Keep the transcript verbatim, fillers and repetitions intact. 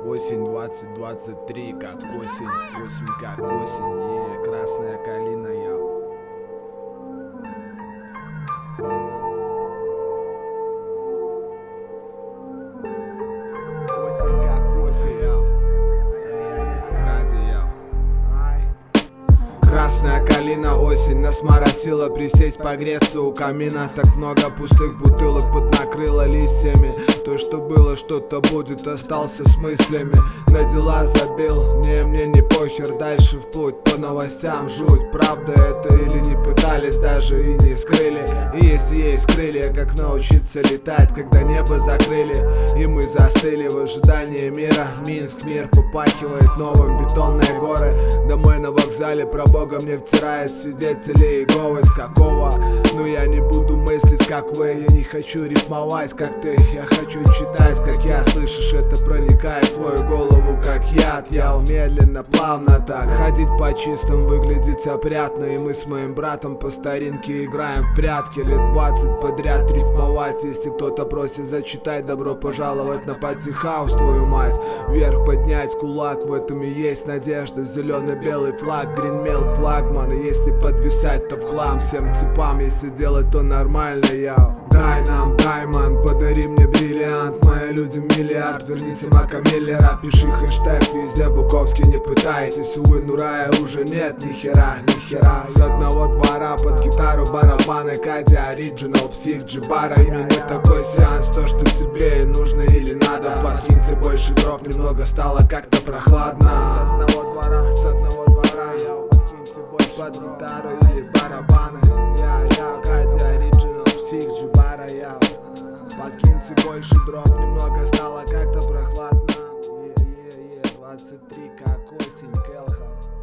Осень двадцать двадцать три, как осень, осень как осень, е, красная калина я. Осень как осень, я. Катя, я. Красная калина, осень нас моросила, присесть погреться у камина. Так много пустых бутылок поднакрыло листьями. То, что было, что-то будет, остался с мыслями. На дела забил, не, мне не похер, дальше в путь. По новостям жуть, правда это или не пытались, даже и не скрыли. И если есть крылья, как научиться летать, когда небо закрыли и мы застыли в ожидании мира. Минск, мир попахивает новым, бетонные горы. Домой на вокзале про Бога мне втирает свидетели Иеговы. С какого? Ну я не буду мыслить как вы. Я не хочу рифмовать как ты. Я хочу читать как я. Слышишь, это проникает в твою голову как яд. Я медленно, плавно так ходить по чистым, выглядеть опрятно. И мы с моим братом по старинке играем в прятки. Лет двадцать подряд рифмовать. Если кто-то просит зачитать, добро пожаловать на пати-хаус, твою мать. Вверх поднять кулак, в этом и есть надежда. Зеленый-белый флаг, гринмелк, флагман. И если подвисать, то в хлам всем типам. Если делать, то нормально, я. Дай нам даймонд, подари мне бриллиант. Мои люди миллиард, верните Мака Миллера. Пиши хэштег везде, Буковский, не пытайтесь. Увы, ну рая уже нет, ни хера, ни хера. С одного двора под гитару барабаны, Катя, оригинал, псих, джибара. Именно такой сеанс, то, что тебе и нужно или надо. Подкиньте больше дров, немного стало как-то прохладно. С одного двора, с одного двора, я. Подкиньте больше под гитару или барабаны. Я, я, Катя, оригинал, псих, джибара, я. Подкиньте больше дров, немного стало как-то прохладно. Е-е-е, двадцать три как осень, Келхан.